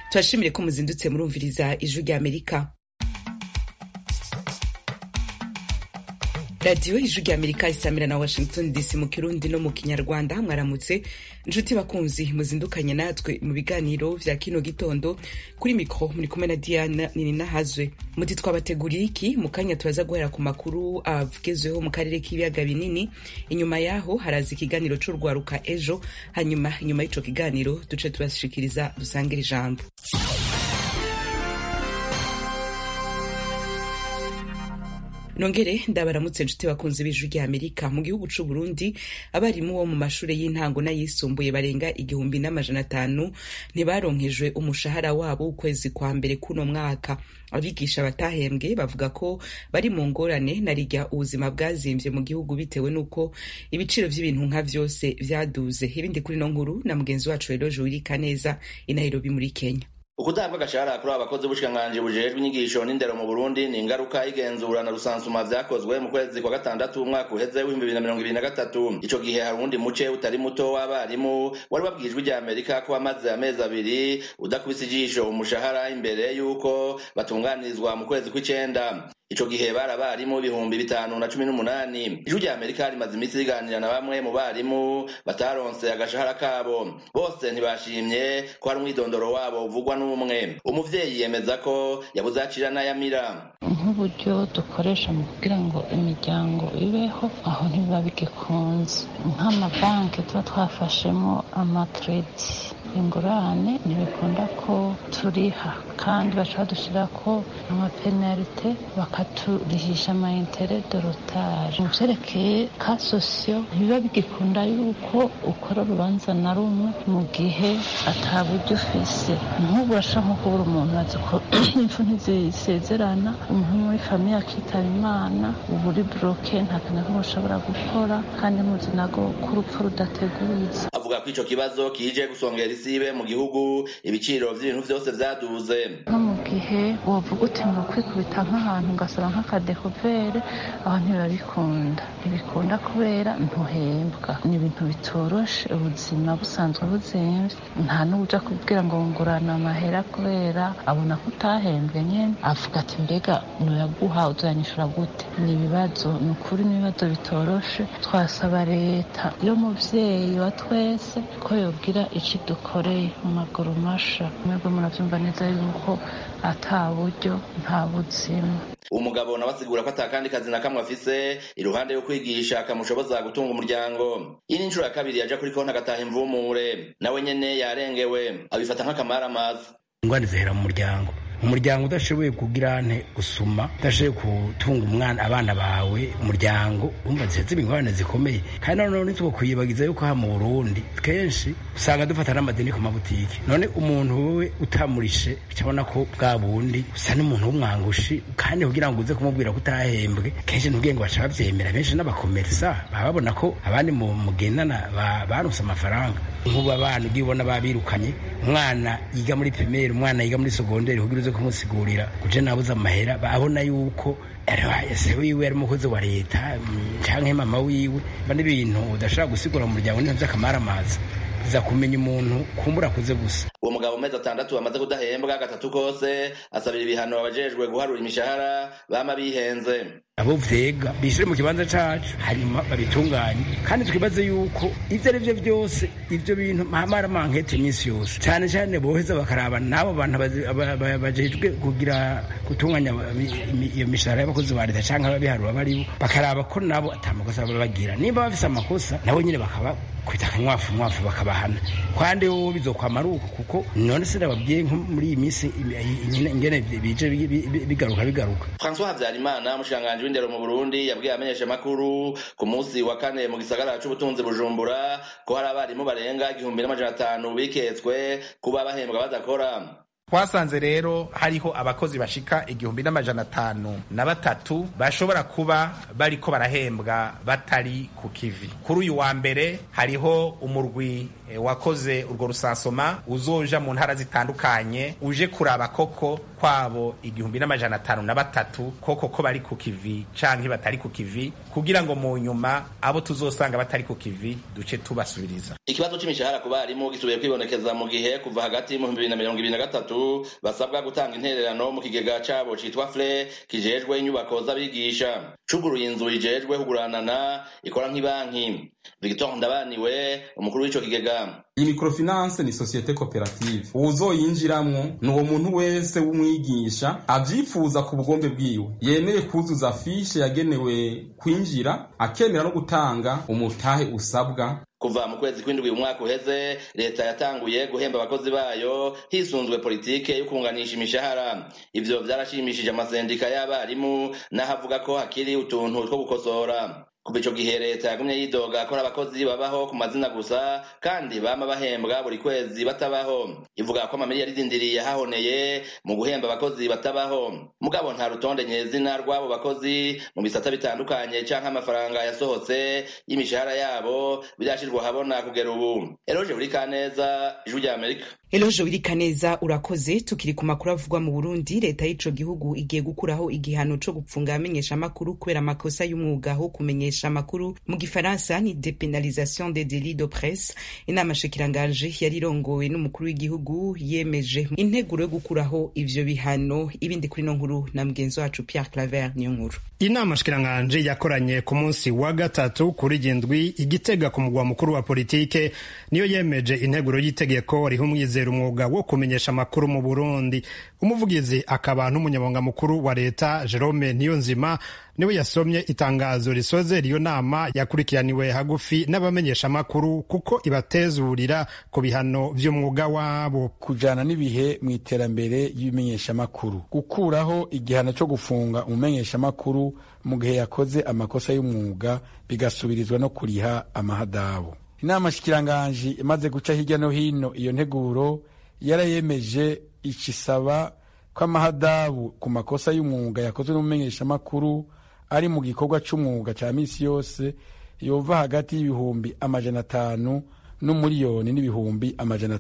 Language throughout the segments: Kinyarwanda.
Turashimire ko muzindutse murumviriza ijwi rya Amerika. Radio ijwi rya Amerika isamira na Washington DC mu Kirundi no mu Kinyarwanda. Mwaramutse nshuti bakunzi muzindukanye natwe mu biganiro vya kino gitondo. Kuri mikro muri kumwe na Diana Ninahazwe. Muti twabateguriye iki mu kanya tubaza guhera ku makuru avugezweho mu karere k'ibiyaga binini. Inyuma yaho haraza ikiganiro c'urwaruka ejo, hanyuma y'ico kiganiro duce tubashikiriza dusangira ijambo. Nongere ndabaramutse nshuti bakunze b'ijwi rya Amerika. Mu gihugu c'u Burundi abarimu bo mu mashure y'intango n'ayisumbuye barenga 1,500 ntibaronkejwe umushahara wabo ukwezi kwa mbere kuno mwaka. Abigisha batahembwe bavuga ko bari mu ngorane narirya ubuzima bwazimvye mu gihugu bitewe nuko ibiciro vy'ibintu nka vyose vyaduze. Ibindi kuri no nkuru na mugenzi wacu Eloge Wirikaneza i Nairobi muri Kenya. Ukudahabwa agashahara kuri abakozi b'ubushikiranganji bujejwe inyigisho n'indero mu Burundi ni ingaruka y'igenzura na rusansuma vyakozwe mu kwezi kwa gatandatu umwaka uheze w'2023. Ico gihe hari uwundi muce utari muto w'abarimu wari wabwijwe rya Amerika ko amaze amezi abiri udakubise ijisho umushahara imbere yuko batunganirizwa mu kwezi kw'icenda. Ico gihe barabarimu 5,518. Ijwi rya Amerika rimaze imisi riganira na bamwe mu barimu bataronse agashahara kabo. Bose ntibashimye ko hari umwidondoro wabo uvugwa n'umwe. Umuvyeyi yemeza ko yabuze acira n'ayamira. Nk'uburyo dukoresha mu kugira ngo imiryango ibeho aho ntibiba bigikunze. Nk'amabanki tuba twafashemo amakredi ingurane ntibikunda ko turiha, kandi baca badushirako amapenalite bakaturihisha amaintere de retard. Mu vyerekeye ka sosiyo ntibiba bigikunda yuko ukora urubanza na rumwe mu gihe ata buryo ufise. Nk'ubu urashaka nko kubura umuntu azi ko impfu ntizisezerana, umuntu muri famiye akitaba Imana, ubu uri bloke nta kintu kimwe ushobora gukora, kandi muzi nago ko urupfu rudateguritse. Avuga ko ico kibazo kije gusongera isibe mu gihugu, ibiciro vy'ibintu vyose vyaduze. No mu gihe wovuga uti ngo kwikubita nk'ahantu ugasaba nk'akadekuvere, aho ntibikunda kubera ntuhembwa. Ni ibintu bitoroshe, ubuzima busanzwe buzimvye, nta n'uja kubwira ngo ngurana amahera kubera abona ko utahembwe nyene, avuga ati mbega noyaguha uzanyishura gute. Ni ibibazo, ni ukuri n'ibibazo bitoroshe. Twasaba leta yo muvyeyi wa twese ko yogira ici dukoreye mu maguru masha. Mwebwe muravyumva neza yuko ata buryo nta buzima. Umugabo nabasigura ko atakandi kazi na kamwe afise iruhande yo kwigisha akamushoboza gutunga umuryango. Iyi ni incuro ya kabiri yaja kuri konti agataha imvumure. Nawe nyene yarengewe, abifata nk'akamaramaza. Ingwani zihera mu umuryango udashoboye kugira gusuma, udashoboye gutunga abana bawe, umuryango umva ziheze ingorane zikomeye. Kandi none twokwibagiza yuko ha mu Burundi kenshi usanga dufata n'amadeni ku mabutiki. None umuntu wewe utamurishe cyabona ko bwa bundi usa n'umuntu w'umwangushi, kandi kugira ngo uze kumubwira ko utahembwe kenshi ntubwiye ngo baca bavyemera. Benshi n'abakomersa babona ko abandi mu mugendana baronse amafaranga. Nk'ubu abana ubibona babirukanye, umwana yiga muri primaire, umwana yiga muri secondaire, kugira uze kumusigurira kuje nabuze amahera, babona yuko ese wiwe ari umukozi wa leta canke mama wiwe. Bane ibintu udashaka gusigura mu muryango n'ivyo akamaramaza, biza kumenya umuntu kumbura kuze gusa. Uwo mugabo mezi 6 amaze kudahembwa gatatu kose, asabira ibihano abajejwe guharura imishahara bama bihenze. Abo vyega bishire mu kibanza cacu hanyuma babitunganye, kandi twibaze yuko ivyo ari vyo byose ivyo bintu mahamara mankete imisi yose cyane cyane boheza bakaraba nabo bantu bajejwe kugira gutunganya iyo mishahara y'abakozi ba leta canke ababiharura baribo, bakaraba ko nabo atamakosa babagira. Nimba bafise amakosa nabo nyine bakaba kwita akanywafu bakabahana, kandi wowe bizokwamara uko kuko none se nababwiye nko muri iyi misi ingene bije bigaruka. François Habyarimana umushikiranganji w'indero mu Burundi yabwiye amenyesha makuru ku munsi wa kane mu gisagara c'ubutunzi Bujumbura ko hari abarimu barenga 1,500 biketswe kuba bahembwa badakora. Twasanze rero hariho abakozi bashika 1,503 bashobora kuba bariko barahembwa batari ku kivi. Kuri uyu wa mbere hariho umurwi wakoze urwo rusansoma uzoja mu ntara zitandukanye uje kuraba koko kwabo 1503 koko ko bari ku kivi canke batari ku kivi, kugira ngo mu nyuma abo tuzosanga batari ku kivi duce tubasubiriza. Ikibazo c'imishahara ku barimu gisubiye kwibonekeza mu gihe kuva hagati mu 2023 basabwa gutanga intererano mu kigega cabo citwa FLE kijejwe inyubako z'abigisha. Cuguruye inzu ijejwe kuguranana ikora nk'ibanki. Victor Ndabaniwe umukuru w'ico kigega. Iyi microfinance ni societe cooperative. Uzoyinjiramwo nuwo muntu wese w'umwigisha avyifuza ku bugombe bwiwe, yemeye kuzuza fiche yagenewe kwinjira, akemera no gutanga umutahe usabwa. Kuva mu kwezi kw'indwi umwaka uheze, leta yatanguye guhemba abakozi bayo hisunzwe politike yo kunganisha imishahara. Ivyo vyarashimishije amasendika y'abarimu n'ahavuga ko hakiri utuntu two gukosora. Kuva ico gihe leta yagumye yidoga ko abakozi babaho ku mazina gusa kandi bama bahembwa buri kwezi batabaho. Ivuga ko amamiliyari zindiriye hahoneye mu guhemba abakozi batabaho. Mugabo nta rutonde nyezina rw'abo bakozi mu bisata bitandukanye canke amafaranga yasohotse y'imishahara yabo birashirwa habona kugera ubu. Eloge Burikaneza, Ijwi rya Amerika. Eloge Burikaneza urakoze. Tukiri ku makuru avugwa mu Burundi, leta y'ico gihugu igiye gukuraho igihano co gupfunga amenyesha makuru kubera amakosa y'umwuga ho kumenyesha amakuru, mu gifaransa ni depenalisation des délits de presse. Inama shikiranganje yari irongowe n'umukuru w'igihugu yemeje integuro yo gukuraho ivyo bihano. Ibindi kuri no nkuru na mgenzi wacu Pierre Claver niyo nkuru. Inama shikiranganje yakoranye ku munsi wa gatatu kuri Gindwi Igitega ku mugwa mukuru wa politike, niyo yemeje integuro y'itegeko riha umwizero umwuga wo kumenyesha amakuru mu Burundi. Umuvugizi akaba n'umunyamabanga mukuru wa leta Jerome Niyonzima niwe yasomye itangazo risoze iyo nama yakurikiraniwe hagufi n'abamenyesha makuru kuko ibatezurira ku bihano vy'umwuga wabo. Kujana n'ibihe mu iterambere y'ibimenyesha makuru, gukuraho igihano cyo gufunga umumenyesha makuru mu gihe yakoze amakosa y'umwuga bigasubirizwa no kuriha amahadabu. Inama shikiranganje imaze guca hirya no hino iyo nteguro yarayemeje ikisaba ko amahadabu ku makosa y'umwuga yakozwe n'umumenyesha makuru ari mu gikorwa c'umwuga ca misi yose yova hagati y'ibihumbi 500 n'umuriyoni n'ibihumbi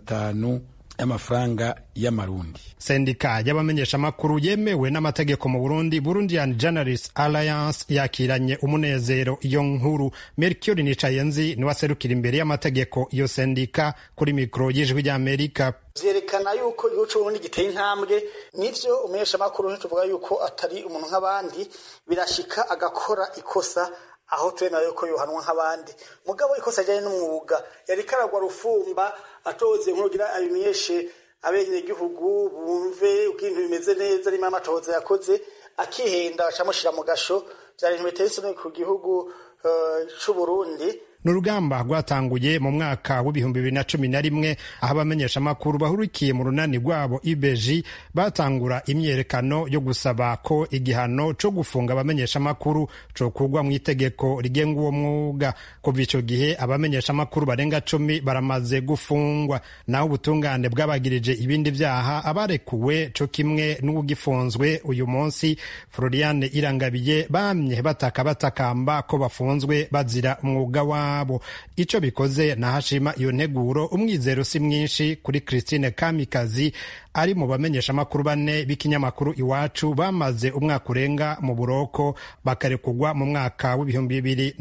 500 y'amafaranga y'amarundi. Sendika y'abamenyesha makuru yemewe n'amategeko mu Burundi, Burundian Journalists Alliance, yakiranye umunezero iyo nkuru. Mercure Nicayenzi ni waserukira imbere y'amategeko iyo sendika kuri mikro y'Ijwi rya Amerika. Vyerekana yuko igihugu c'Uburundi giteye intambwe, nivyo umumenyesha makuru ntituvuga yuko atari umuntu nk'abandi, birashika agakora ikosa aho twena yuko yohanwa nk'abandi. Mugabo ikosa ryari n'umwuga, yari karagwa rufumba atoze nkugira abimenyeshe abenye gihugu bumve ukintu bimeze neza, ari mama atoze yakoze akihenda acamushira mu gasho. Byari ntibetese no ku gihugu c'Uburundi. N'urugamba rwatanguye mu mwaka w'ibihumbi 2011 aho abamenyesha makuru bahurikiye mu runani rwabo IBG batangura imyerekano yo gusaba ko igihano co gufunga abamenyesha makuru co kugwa mu itegeko rigenga uwo mwuga. Kuva ico gihe abamenyesha makuru barenga 10 baramaze gufungwa, naho ubutungane bwabagirije ibindi vyaha abarekuwe co kimwe n'ugifunzwe uyu munsi. Floriane Irangabiye bamye batakamba ko bafunzwe bazira umwuga wa abo. Ico bikoze na hashima iyo nteguro umwizero si mwinshi kuri Christine Kamikazi ari mu bamenyesha makuru 4 b'ikinyamakuru Iwacu bamaze umwaka urenga mu buroko bakarekugwa mu mwaka w'ibihumbi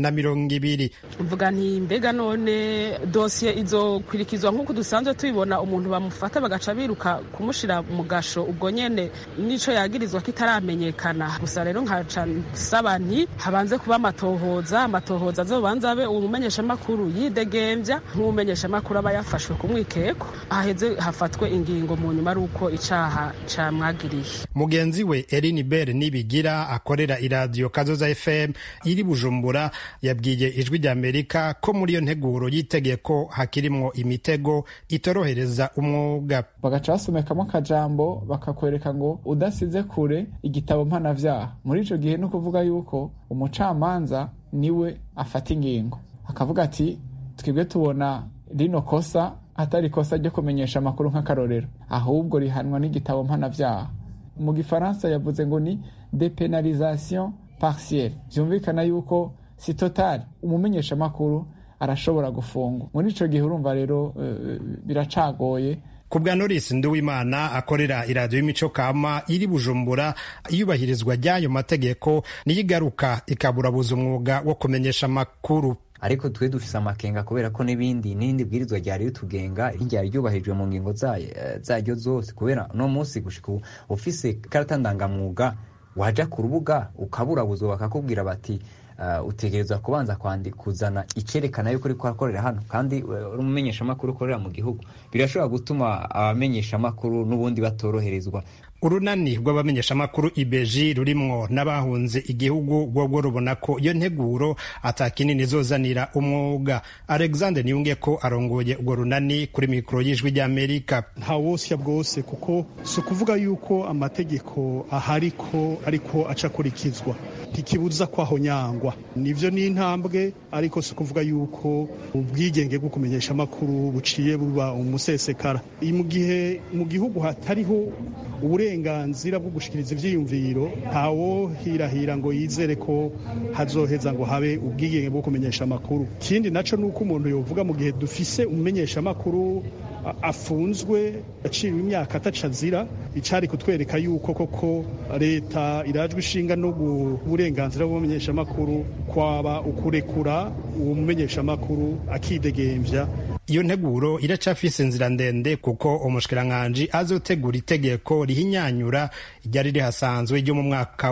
2020. Mvuga nti mbega none dossier izokwirikizwa nk'uko dusanzwe tubibona, umuntu bamufata bagaca biruka kumushira mu gasho ubwo nyene nico yagirizwa kitaramenyekana. Gusa rero nkaca saba nti habanze kuba amatohoza azobanza abe umumenyesha makuru yidegemvya nk'umumenyesha makuru aba yafashwe ku mwikeko, aheze hafatwe ingingo mu nyuma uko icaha camwagiriye. Mugenzi we Eline Bell Nibigira akorera iradio Kazoza FM iri Bujumbura yabwiye Ijwi rya Amerika ko muri iyo nteguro yitegeko hakirimwo imitego itorohereza umwuga. Bagaca basomekamo akajambo bakakwereka ngo udasize kure igitabo mpanavyaha. Muri ico gihe no kuvuga yuko umucamanza niwe afata ingingo, akavuga ati twebwe tubona rino kosa atari kosa ryo kumenyesha amakuru nk'akarorero, ahubwo rihanwa n'igitabo mpanavyaha. Mu gifaransa yavuze ngo ni depenalisation partielle. Vyumvikana yuko si total umumenyesha amakuru arashobora gufungwa. Muri ico gihe urumva rero biracagoye. Ku bwa Norris Nduwimana akorera iradiyo y'imico kama iri Bujumbura, iyubahirizwa ry'ayo mategeko niyo igaruka ikaburabuza umwuga wo kumenyesha amakuru. Ariko twe dufise amakenga kubera ko n'irindi bwirizwa ryari ritugenga ryari ryubahirijwe mu ngingo zaryo zose, kubera no munsi gushika ufise karata ndangamwuga waja ku rubuga ukaburabuzwa bakakubwira bati utegerezwa kubanza kuzana icerekana yuko uriko akorera hano kandi umumenyesha amakuru ukorera mu gihugu. Birashobora gutuma abamenyesha amakuru n'ubundi batoroherezwa. Urunani rw'abamenyeshamakuru IBG rurimwo n'abahunze igihugu rwo rubona ko iyo nteguro atakinini izozanira umwuga. Alexander Niyungeko arongoye urwo runani kuri mikoro y'Ijwi ry'Amerika. Nta wosya bwose kuko si ukuvuga yuko amategeko ahariko ariko acakurikizwa, ntikibuza kwaho nyangwa. Nivyo ni intambwe, ariko si ukuvuga yuko ubwigenge bwo kumenyesha amakuru buciye buba umusesekara. Mu gihe mu gihugu hatariho uburenganzira bwo gushikiriza ivyiyumviro, ntawo hirahira ngo yizere ko hazoheza ngo habe ubwigenge bwo kumenyesha amakuru. Kindi naco nuko umuntu yovuga mu gihe dufise umumenyesha amakuru afunzwe aciriwe imyaka atacazira, icari kutwereka yuko koko leta irajwe ishinga no uburenganzira bw'umumenyesha amakuru kwaba ukurekura uwo mumenyesha amakuru akidegemvya. Iyo nteguro iracafise inzira ndende kuko umushikiranganji azotegura itegeko rihinyanyura iryari rihasanzwe ryo mu mwaka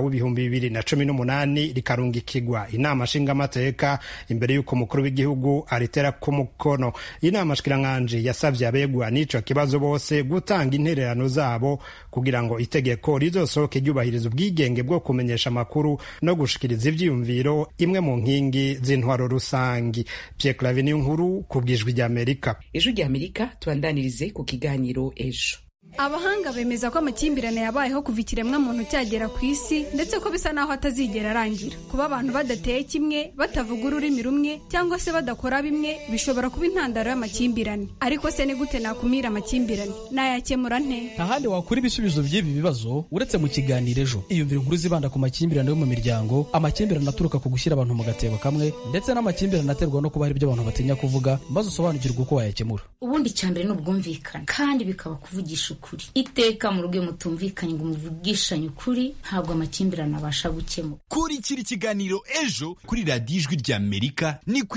w'2018 rikarungikirwa inama nshingamateka imbere y'uko umukuru w'igihugu aritera ku mukono. Inama nshikiranganji yasavye abegwa n'ico kibazo bose gutanga intererano zabo kugira ngo itegeko rizosohoke ryubahiriza ubwigenge bwo kumenyesha amakuru no gushikiriza ivyiyumviro, imwe mu nkingi z'intwaro rusangi. Pierre Claver Niyonkuru ku bw'Ijwi ry'Amerika. Ijwi ry'Amerika tubandanirize ku kiganiro ejo. Abahanga bemeza ko amakimbirane yabayeho kuva ikiremwa muntu cyagera ku isi, ndetse ko bisa naho atazigera arangira. Kuba abantu badateye kimwe, batavuga ururimi rumwe, cyangwa se badakora bimwe bishobora kuba intandaro y'amakimbirane. Ariko se ni gute nakumira amakimbirane? Nayakemura nte? Nta handi wakura ibisubizo by'ibi bibazo uretse mu kiganiro ejo. Iyumvira inkuru zibanda ku makimbirane yo mu miryango, amakimbirane aturuka ku gushyira abantu mu gatebo kamwe, ndetse n'amakimbirane aterwa no kuba hari ibyo abantu batinya kuvuga, maze usobanukirwe uko wayakemura. Ubundi cyambere n'ubwumvikane, kandi bikaba kuvugisha ukuri. Iteka mu rugo mutumvikanye ngo muvugishanye ukuri, ntabwo amakimbirane abasha gukemura. Kurikira ikiganiro ejo kuri radiyo Ijwi ry'Amerika ni ku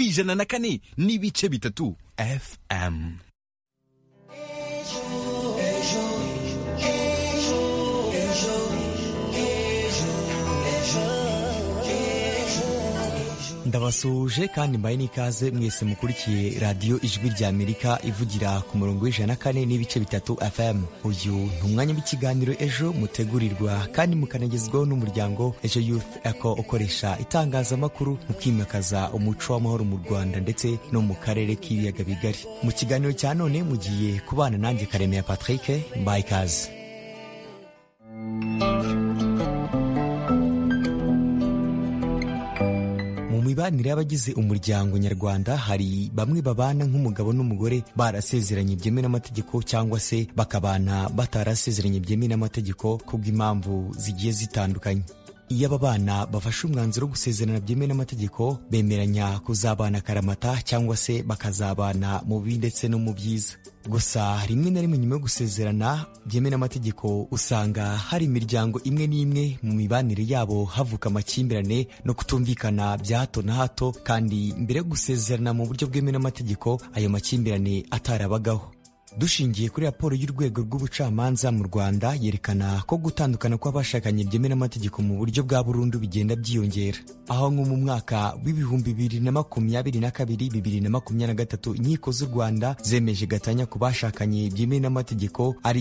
104.3 FM. Ndabasuje kandi mbaye n'ikaze mwese mukurikiye radiyo Ijwi ry'Amerika ivugira ku murongo w'104.3 FM. Uyu ni umwanya w'ikiganiro ejo mutegurirwa kandi mukanagezwaho n'umuryango Ejo Youth Eco ukoresha itangazamakuru mu kwimakaza umuco w'amahoro mu Rwanda ndetse no mu karere k'ibiyaga bigari. Mu kiganiro cya none mugiye kubana nanjye Karemera Patrick, mbaye ikaze. Mibanire y'abagize umuryango nyarwanda hari bamwe babana nk'umugabo n'umugore barasezeranye byemewe n'amategeko, cyangwa se bakabana batarasezeranye byemewe n'amategeko kubw'impamvu zigiye zitandukanye. Iyo aba bana bafashe umwanzuro wo gusezerana byemewe n'amategeko, bemeranya kuzabana karamata cyangwa se bakazabana mu bibi ndetse no mu byiza. Gusa rimwe na rimwe nyuma yo gusezerana byemewe n'amategeko usanga hari imiryango imwe n'imwe mu mibanire yabo havuka amakimbirane no kutumvikana bya hato na hato, kandi mbere yo gusezerana mu buryo bwemewe n'amategeko ayo makimbirane atarabagaho. Dushingiye kuri raporo y'urwego rw'ubucamanza mu Rwanda yerekana ko gutandukana kw'abashakanye byemewe n'amategeko mu buryo bwa burundu bigenda byiyongera, aho nko mu mwaka w'2022-2023 inkiko z'u Rwanda zemeje gatanya ku bashakanye byemewe n'amategeko ari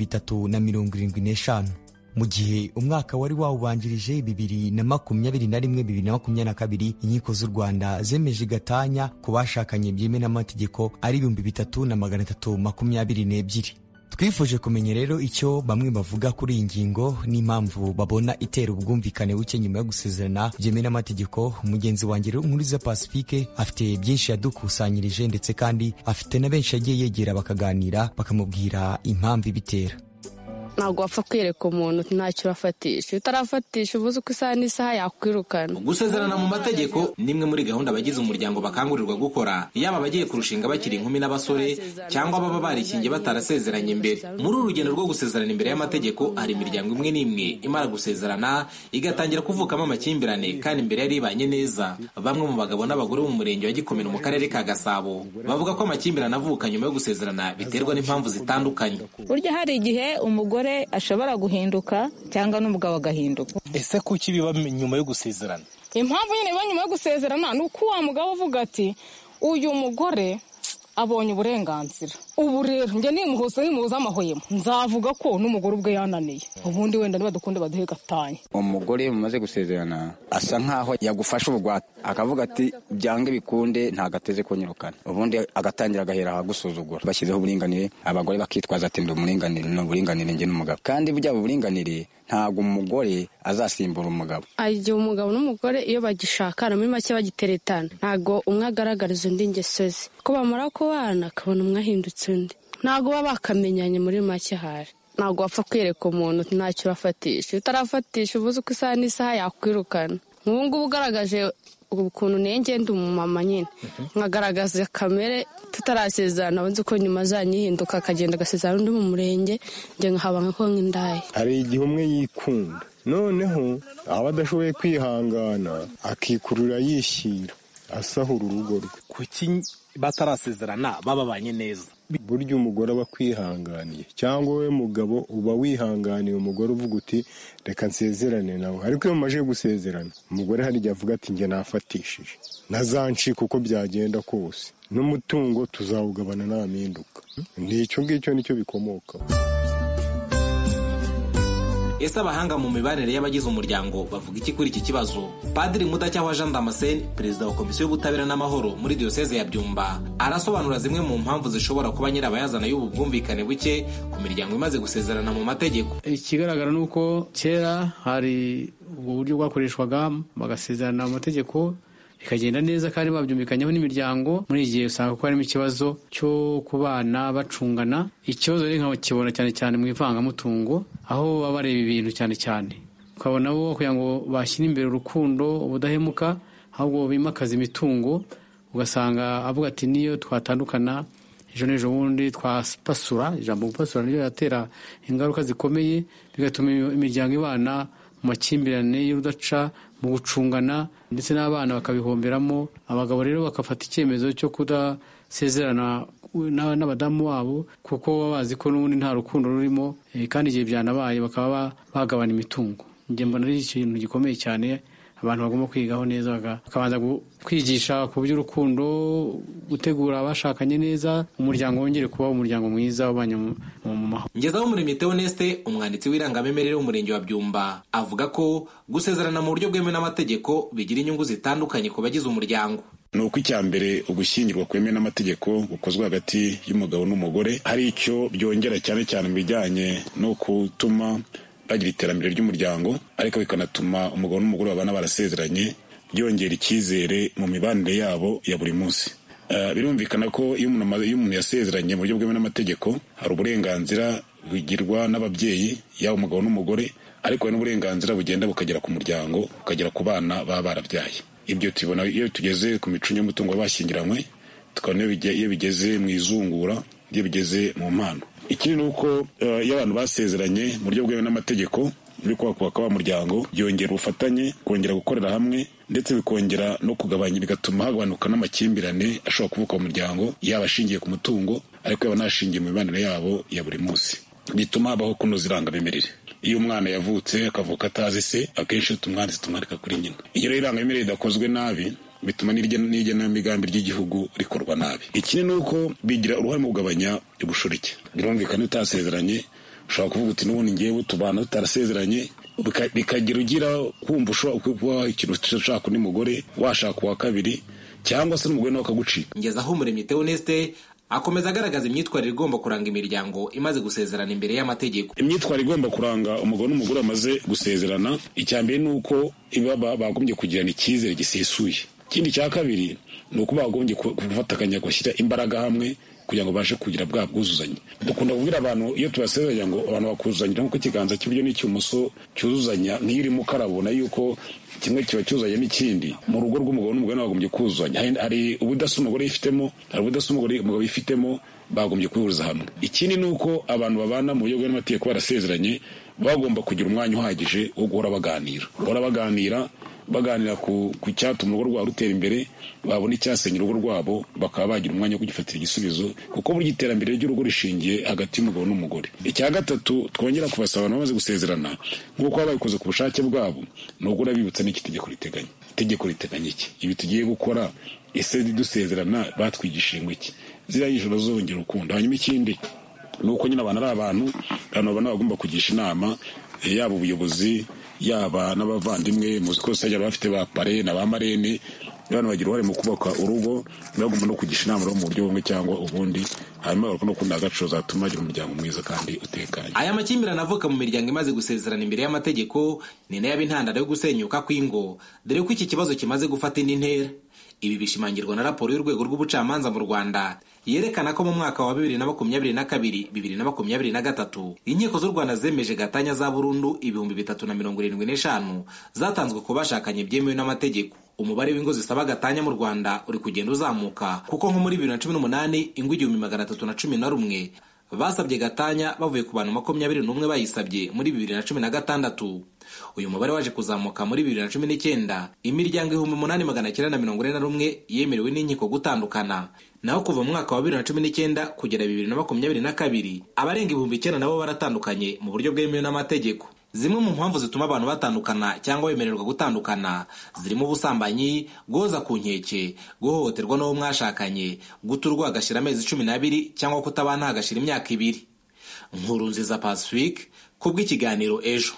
375, mu gihe umwaka wari wawubanjirije 2021-2022 inkiko z'u Rwanda zemeje gatanya ku bashakanye byemewe n'amategeko ari 3322. Twifuje kumenya rero icyo bamwe bavuga kuri iyi ngingo n'impamvu babona itera ubwumvikane buke nyuma yo gusezerana byemewe n'amategeko. Mugenzi wanjye rero Nkuriza Pacifique afite byinshi yadukusanyirije, ndetse kandi afite na benshi yagiye yegera bakaganira bakamubwira impamvu ibitera. ntabwo wapfa kwiyereka umuntu ntacyo urafatisha. Utarafatisha ubuze uko isaha n'isaha yakwirukana. Gusezerana mu mategeko ni imwe muri gahunda abagize umuryango bakangurirwa gukora, yaba abagiye kurushinga bakiri inkumi n'abasore cyangwa baba barikingiye batarasezeranye imbere. Muri uru rugendo rwo gusezerana imbere y'amategeko hari imiryango imwe n'imwe imara gusezerana igatangira kuvukamo amakimbirane kandi imbere yari ibanye neza. Bamwe mu bagabo n'abagore mu murenge wa Gikomero mu karere ka Gasabo bavuga ko amakimbirane avuka nyuma yo gusezerana biterwa n'impamvu zitandukanye. Burya hari igihe umugore ashobora guhinduka cyangwa n'umugabo agahinduka. Ese kuki biba nyuma yo gusezerana? Impamvu nyine iba nyuma yo gusezerana ni uko wa mugabo uvuga ati uyu mugore abonye uburenganzira, ubu rero njye nimuhuza amahwemo nzavuga ko n'umugore ubwe yananiye, ubundi wenda niba dukunde baduhe gatanya. Umugore mumaze gusezerana asa nkaho yagufasha ubugwate akavuga ati byange bikunde nta gateze kunyirukana, ubundi agatangira agahera ahagusuzugura. Bashyizeho uburinganire abagore bakitwaza ati ndi umuringanire n'uburinganire njye n'umugabo, kandi burya uburinganire ntabwo umugore azasimbura umugabo. Igihe umugabo n'umugore iyo bagishakana muri make bagiteretana ntabwo umwe agaragariza undi ingeso ze, ko bamara kubana akabona umwe ahindutse undi, ntabwo baba bakamenyanye muri make. Hari ntabwo wapfa kwiyereka umuntu ntacyo urafatisha. Utarafatisha ubuze uko isaha n'isaha yakwirukana. Nk'ubu ngubu ugaragaje ukuntu ngenda umumama nyine nkagaragaza kamere tutarasezerana, nzi ko nyuma azanyihinduka akagenda agasezerana undi mu murenge njye nkahaba nko nk'indaya. Hari igihe umwe yikunda noneho aba adashoboye kwihangana akikurura yishyira asahura urugo rwe. Kuki batarasezerana bababanye neza? Burya umugore aba akwihanganiye, cyangwa we mugabo uba wihanganiye umugore uvuga uti reka nsezerane nawe. Ariko iyo mumaze gusezerana umugore hari igihe avuga ati njye nafatishije nazancika uko byagenda kose, n'umutungo tuzawugabana nta mpinduka. Nicyo ngicyo nicyo bikomokaho. Ese abahanga mu mibanire y'abagize umuryango bavuga iki kuri iki kibazo? Padiri Mudacyahwa Jean Damascene, perezida wa komisiyo y'ubutabera n'amahoro muri diyoseze ya Byumba, arasobanura zimwe mu mpamvu zishobora kuba nyirabayazana y'ubu bwumvikane buke ku miryango imaze gusezerana mu mategeko. Ikigaragara ni uko kera hari ubwo buryo bwakoreshwaga bagasezerana mu mategeko bikagenda neza kandi babyumvikanyeho n'imiryango. Muri iki gihe usanga ko harimo ikibazo cyo kubana bacungana. Ikibazo rero nkakibona cyane cyane mu ivangamutungo, aho baba bareba ibintu cyane cyane ukabona bo kugira ngo bashyire imbere urukundo ubudahemuka, ahubwo bimakaza imitungo. Ugasanga avuga ati niyo twatandukana ejo n'ejo bundi twapasura. Ijambo gupasura niryo yatera ingaruka zikomeye, bigatuma imiryango ibana mu makimbirane y'urudaca, mu gucungana, ndetse n'abana bakabihomberamo. Abagabo rero bakafata icyemezo cyo kudasezerana n'abadamu wabo kuko baba bazi ko n'ubundi nta rukundo rurimo, kandi igihe byanabaye bakaba bagabana imitungo. Njye mbona ari ikintu gikomeye cyane abantu bagomba kwigaho neza, bakabanza kwigisha ku by'urukundo, gutegura abashakanye neza, umuryango wongere kuba umuryango mwiza ubanye mu mahoro. Ngezaho Umuremyi Theoneste, umwanditsi w'irangamimerere w'umurenge wa Byumba, avuga ko gusezerana mu buryo bwemewe n'amategeko bigira inyungu zitandukanye ku bagize umuryango. Ni uko icya mbere ugushyingirwa kwemewe n'amategeko gukozwe hagati y'umugabo n'umugore hari icyo byongera cyane cyane mu bijyanye no gutuma bagira iterambere ry'umuryango, ariko bikanatuma umugabo n'umugore babana barasezeranye byongera icyizere mu mibanire yabo ya buri munsi. Birumvikana ko iyo umuntu yasezeranye mu buryo bwemewe n'amategeko hari uburenganzira bugirwa n'ababyeyi yaba umugabo n'umugore, ariko hari n'uburenganzira bugenda bukagera ku muryango, bukagera ku bana baba barabyaye. Ibyo tubona iyo tugeze ku micungo y'umutungo bashyingiranywe, tukabona iyo bigeze mu izungura, iyo bigeze mu mpano. Ikindi ni uko iyo abantu basezeranye mu buryo bwemewe n'amategeko muri kubaka wa muryango byongera ubufatanye, kongera gukorera hamwe, ndetse bikongera no kugabanya, bigatuma hagabanuka n'amakimbirane ashobora kuvuka mu muryango, yaba ashingiye ku mutungo ariko yaba anashingiye mu mibanire yabo ya buri munsi. Bituma habaho kunoza irangamimerere. Iyo umwana yavutse akavuka atazi se, akenshi tumwandika kuri nyina. Iyo rero irangamimerere idakozwe nabi bituma n'igenamigambi ry'igihugu rikorwa nabi. Ikindi ni uko bigira uruhare mu kugabanya ubushoreke. Birumvikana utasezeranye ushobora kuvuga uti n'ubundi ngewe tubana tutarasezeranye, bikagira ugira kumva ushobora kuba ikintu ushaka undi mugore washaka uwa kabiri, cyangwa se n'umugore nawe akagucika. Ngezaho Umuremyi Theoneste akomeza agaragaza imyitwarire igomba kuranga imiryango imaze gusezerana imbere y'amategeko. Imyitwarire igomba kuranga umugabo n'umugore bamaze gusezerana, icya mbere ni uko bagombye kugirana icyizere gisesuye. Ikindi cya kabiri ni uko bagombye gufatikanya gushyira imbaraga hamwe kugira ngo babashe kugira bwa bwuzuzanye. Dukunda kubwira abantu iyo tubasezeranya ngo abantu bakuzuzanya nk'uko ikiganza cy'iburyo n'icy'ubumoso cyuzuzanya, nk'iyo urimo ukarabona yuko kimwe kiba cyuzanye n'ikindi. Mu rugo rw'umugabo n'umugore bagombye kuzuzanya. Hari ubudasa umugore yifitemo, hari ubudasa umugabo yifitemo, bagombye kubihuriza hamwe. Ikindi ni uko abantu babana mu buryo bw'amategeko barasezeranye bagomba kugira umwanya uhagije wo guhora baganira ku cyatuma urugo rwabo rutera imbere, babona icyasenya urugo rwabo bakaba bagira umwanya wo kugifatira igisubizo, kuko burya iterambere ry'urugo rishingiye hagati y'umugabo n'umugore. Icya gatatu twongera kubasaba abantu bamaze gusezerana nk'uko baba babikoze ku bushake bwabo, ni ugura bibutsa n'iki itegeko riteganya. Itegeko riteganya iki? Ibi tugiye gukora ese dusezerana batwigishije ngo iki? Ziriya nyigisho zongera urukundo. Hanyuma ikindi ni uko nyine abantu ari abantu babana bagomba kugisha inama, yaba ubuyobozi yaba n'abavandimwe. Muzi ko sajya bafite ba pare na ba marene, abantu bagira uruhare mu kubaka urugo, bagomba no kugisha inama mu buryo bumwe cyangwa ubundi, hanyuma no kunda agaco zatuma agira umuryango mwiza kandi utekanye. Aya makimbirane avuka mu miryango imaze gusezerana imbere y'amategeko ni nayo intandaro yo gusenyuka kw'ingo, dore ko iki kibazo kimaze gufata indi ntera. Ibi bishimangirwa na raporo y'urwego rw'ubucamanza mu Rwanda yerekana ko mu mwaka wa 2022-2023 inkiko z'u Rwanda zemeje gatanya za burundu 375 zatanzwe ku bashakanye byemewe n'amategeko. Umubare w'ingo zisaba gatanya mu Rwanda uri kugenda uzamuka, kuko nko muri 2018 ingo 1311 basabye gatanya bavuye ku bantu 21 bayisabye muri 2016. Uyu mubare waje kuzamuka muri 2019, imiryango 8941 yemerewe n'inkiko gutandukana. Naho kuva mu mwaka wa 2019 kugera 2022 abarenga 9,000 nabo baratandukanye mu buryo bwemewe n'amategeko. Zimwe mu mpamvu zituma abantu batandukana cyangwa bemererwa gutandukana zirimo ubusambanyi, guhoza ku nkeke, guhohoterwa n'uwo mwashakanye, guturwa agashira amezi 12 cyangwa kutabana agashira imyaka 2. Nkurunziza Pacifique kubw'ikiganiro Ejo.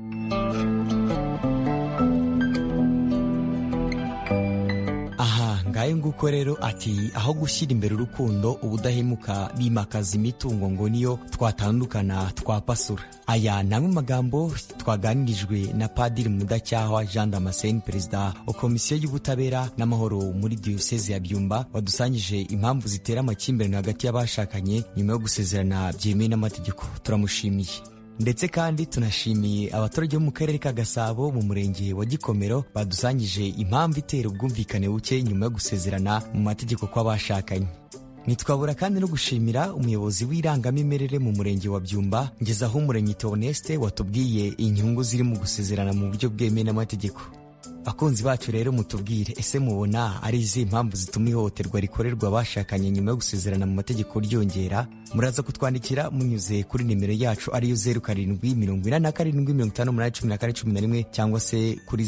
Ngayo nguko rero ati aho gushyira imbere urukundo ubudahemuka bimakaza imitungo ngo niyo twatandukana twapasura. Aya namwe magambo twaganirijwe na Padiri Mudacyahwa Jean Damascene, perezida wa komisiyo y'ubutabera n'amahoro muri diocese ya Byumba, wadusangije impamvu zitera amakimbirane hagati y'abashakanye nyuma yo gusezerana byemewe n'amategeko. Turamushimiye. Ndetse kandi tunashimiye abaturage bo mu karere ka Gasabo mu murenge wa Gikomero badusangije impamvu itera ubwumvikane buke nyuma yo gusezerana mu mategeko kw'abashakanye. Nitwabura kandi no gushimira umuyobozi w'irangamimerere mu murenge wa Byumba, Ngezaho Umuremyi Theoneste, watubwiye inyungu ziri mu gusezerana mu buryo bwemewe n'amategeko. Bakunzi bacu rero mutubwire, ese mubona ari izihe impamvu zituma ihohoterwa rikorerwa abashakanye nyuma yo gusezerana mu mategeko ryongera? Muraza kutwandikira munyuze kuri nimero yacu ariyo 0787581811 cyangwa se kuri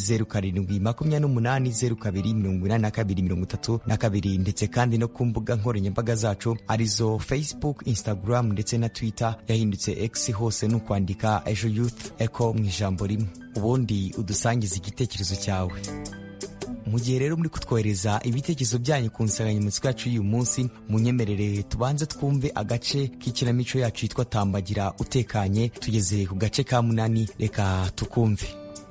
0728028232 ndetse kandi no ku mbuga nkoranyambaga zacu arizo Facebook, Instagram ndetse na Twitter yahindutse X, hose no kwandika Ejo Youth Echo mu ijambo rimwe, ubundi udusangiza igitekerezo cyawe. Mu gihe rero muri kutwohereza ibitekerezo byanyu ku nsanganyamatsiko yacu y'uyu munsi, munyemerere tubanze twumve agace k'ikinamico yacu yitwa Tambagira utekanye. Tugeze ku gace ka 8, reka tukumve.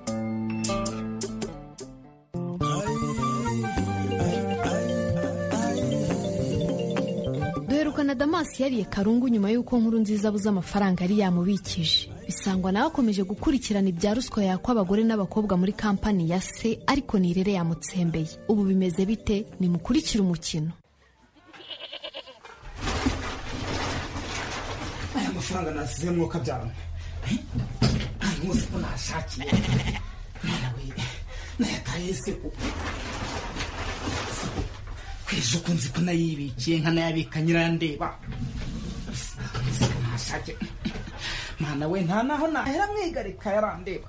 Duherukana Damasi yariye Karungu nyuma y'uko Nkurunziza abuze amafaranga yari yamubikije. Bisangwa nawe akomeje gukurikirana ibya ruswa yakwa abagore n'abakobwa muri kampani ya se, ariko Nirere yamutsembeye. Ubu bimeze bite? Nimukurikire umukino. Aya mafaranga nasize mwuka byaro. Ntuzi ko nashakiye. Nawe nayataye se ko. Kwejo kunzi ko nayibikiye nkanayabika nyirandeba. Nashakiye. Mana we nta naho nahera mwigarika yarandeba.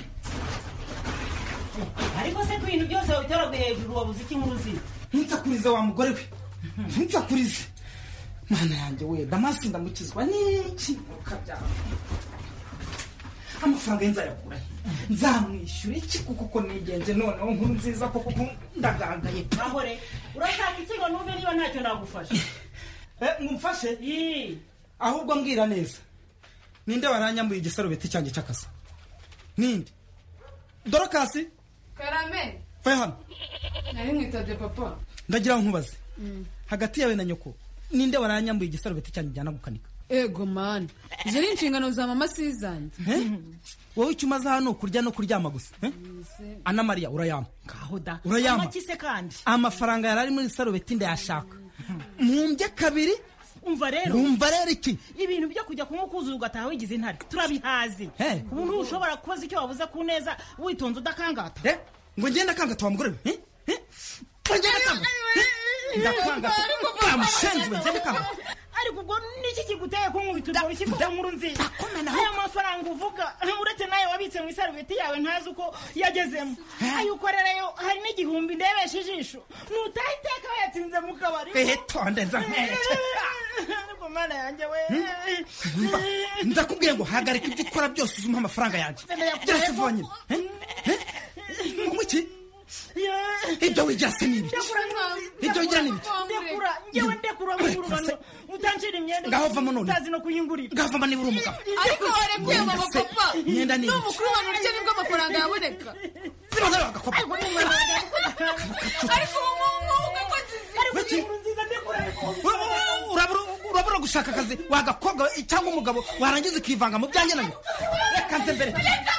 Ariko se ibintu byose witoroge hejuru wabuze iki Nkuruziza? Ntunsakurize wa mugore we. Ntunsakurize. Mana yanjye we, Damasi ndamukizwa n'iki ukabya. Amafaranga nzayakura. Nzamwishyura iki kuko nigenje noneho Nkurunziza koko ndagaragaye. Ahore, urashaka ikigo numve niba ntacyo nagufasha. Ngumfashe? Ahubwo mbwira neza. Ninde waranyambuye igisarubeti cyanjye cy'akasa? Ninde? Dorokasi? Karame. Faya hano. Nari mwitade papa. Ndagira nkubaze. Hagati yawe na nyoko ninde waranyambuye igisarubeti cyanyu njyana gukanika? Ego man, izo ni inshingano za mama sizanjye. Wowe icyo umaze hano kurya no kuryama gusa. Ana Maria urayama. Ngaho da. Urayama. Amakise kandi. Amafaranga yarari muri sarubeti ndayashaka. Mumbye kabiri. Umva rero iki? Ibintu byo kujya kunywa kuzuza ugataha wigize intare. Turabihaze. Ubu ushobora kubaza icyo wavuze ku neza witonze udakangata. Ngo ngenda kangata wa mugore we. Ngenda kangata. Ndakangata. Bamushenze ngenda kangata. Ariko ubwo niki kiguteye ko nkubitudwa ikiko nkuru nziza. Aya mafaranga uvuga uretse nayo wabitse mu isarubeti yawe ntazi uko yagezemo. Ayo ukorereyo hari n'igihumbi ndebeshe ijisho. Nutahiteka yatsinze mu kabari. Tonde nza. Ariko mana yanjye we. Ndakubwiye ngo hagarika ibyo ukora byose uzumpa amafaranga yanjye. Byose vanye. Umuki? Ibyo wijase nibi. Ibyo wijira nibi. Ndekura ngurubano. Utanshira imyenda. Ngaho vamo none. Utazi no kuyingurira. Ngaho vamo niba uri umugabo. Ariko warekuye mama papa. Myenda nibi. N'umukuru wa nurike nibwo amafaranga yaboneka. Zibaza bagakopa. Ariko uko nziza urabura gushaka akazi wagakobwa cyangwa umugabo warangiza ukivanga mu byanjye nayo. Reka nze mbere.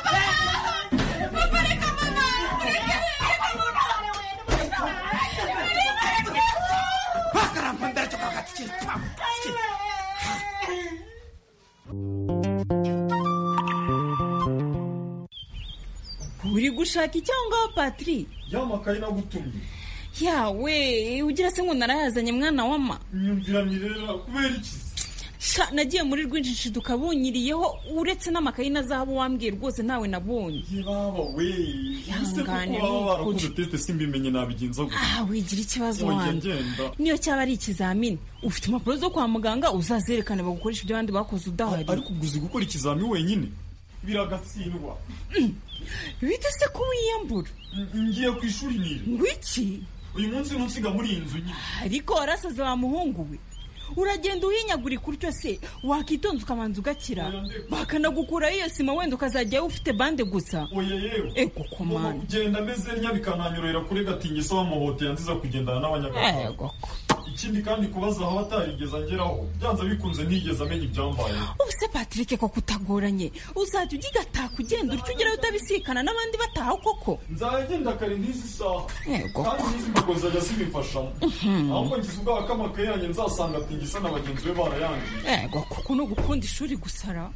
Uri gushaka icyangaho Patri? Yamakaye nagutumye. Yawe ugira se ngo narayazanye mwana wama. Nyumviranye rero kubera iki? Sha nagiye muri rwinshi dukabunyiriyeho uretse n'amakayi na zahabu wambwiye rwose ntawe nabonye. Baba we. Yangane barakuze teste simbimenye nabigenza gute. Wigira ikibazo wanjye. Niyo cyaba ari ikizamini. Ufite impapuro zo kwa muganga uzazerekane bagukoresha ibyo abandi bakoze udahari. Ariko uguzi gukora ikizamini wenyine biragatsindwa. Bite se ko wiyambura? Ngiye ku ishuri nire. Ngwiki? Uyu munsi nunsiga muri inzu nyine. Ariko warasaze wa muhungu we. Uragenda uhinyagura kuryo se wakitonza ukamanza ugakira bakanagukura iyo sima wenda ukazajya ufite bande gusa. Oya yewe. Ego komana. Ugenda meze nyabikananyurira kure gatingiso w'amahote yanziza kugendana n'abanyagakara. Ego. Ikindi kandi kubaza aho atarigeza ngeraho byanze bikunze ntigeze amenya ibyambaye. Ubuse Patrick ko kutagoranye uzajya ugigata kugenda uryo ugerayo utabisikana n'abandi bataha koko. Nzagenda kare n'izi saha. Kandi n'izi mbago zajya zibimfashamo. Ahubwo ngize ubwaha k'amakaye yanjye nzasanga atingisa na bagenzi be barayangiye. Ego kuko no gukunda ishuri gusara.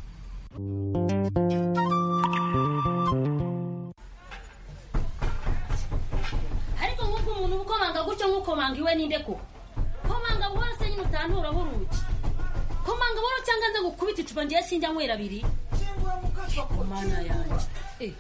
Ariko nk'uko umuntu ukomanga gutyo nk'ukomanga iwe ninde ko? Komanga bwose nyine utantura huruki. Komanga boro cyangwa nze gukubita icupa ngiye sinjya nkwera abiri. Komana yanjye.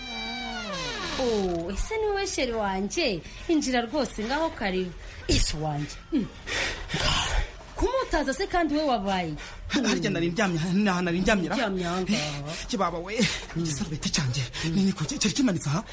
Ese ni wowe sheri wanjye injira rwose ngaho karibu. Isi wanjye. Kumutaza se kandi we wabaye. Harya nari ndyamye ra. Kibaba we igisarubeti cyanjye nini ko cyari kimanitse aha.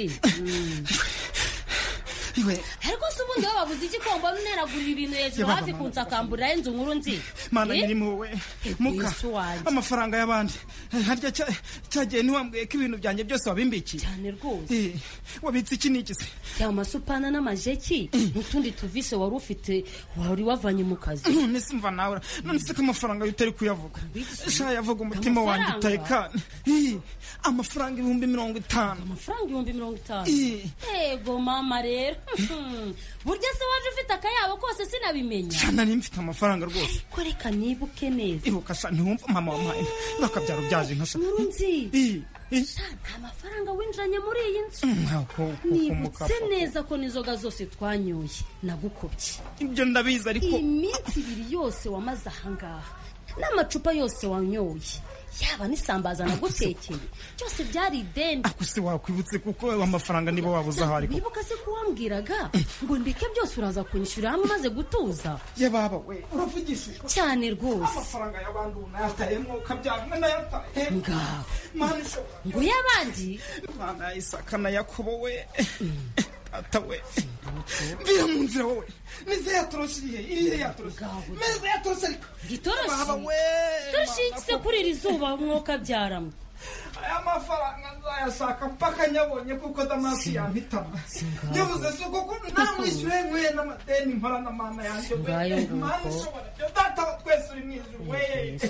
Ariko se ubundi wababuze iki ko mbona neragurira ibintu hejuru hafi kunsakambura inzu nkuru nzi. Mana nyirimo we muka amafaranga y'abandi. Harya cyagiye ntiwambwiye ko ibintu byanjye byose wabimbikiye. Cyane rwose. Wabitse iki n'iki se? Ya masupana n'amajeki n'utundi tuvise wari ufite wari wavanye mu kazi. None simva nawe none se ko amafaranga y'utari kuyavuga. Sha yavuga umutima wanjye utekane. Amafaranga 50,000. Amafaranga 50,000. Ego mama rero. Burya se waje ufite akayabo kose sinabimenya. Cyane ni mfite amafaranga rwose. Koreka nibuke neza. Ibuka sha ntiwumva mama wampaye. Bakabyaro byaje nkasha. Nurunzi. Amafaranga winjanye muri iyi nzu. Nibutse neza ko nizoga zose twanyoye nagukobye. Ibyo ndabizi ariko iminsi 2 yose wamaze ahangaha n'amacupa yose wanyoye. Yaba nisambaza nagutekeye cyose byari ideni. Akuse wakwibutse kuko amafaranga nibo wabuza hari. Bibuka se ko wambwiraga ngo ndeke byose uraza kunyishyura hamwe maze gutuza. Ye baba we uravugisha cyane rwose. Amafaranga y'abandi unayatayemo kabyarwa nayataye. Manisho ngo y'abandi Mana Isaka Yakobo we. Atawe. Vira mu nzira wowe. Nize yatoroshiye irihe yatoroshe. Meze yatoroshe. Gitoroshi. Baba we. Toroshiye kuri iri zuba mwuka byaramwe. aya mafaranga nzayashaka mpaka nyabonye kuko damasi yampitamo nyabuze si uko namwishyuye nkwiye n'amadeni mpora na mana yanjye mana ishobora byo data wa twese uri mwijuru we.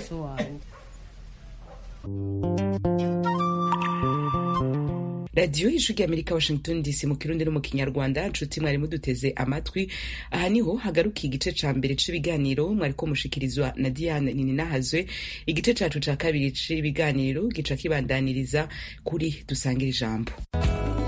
radiyo y'ijwi ry'amerika Washington DC mu kirundi no mu kinyarwanda. nshuti mwari muduteze amatwi, aha niho hagarukiye igice ca mbere c'ibiganiro mwariko mushikirizwa na Diane Nininahazwe. Igice cacu ca kabiri c'ibiganiro gica kibandaniriza kuri dusangira ijambo.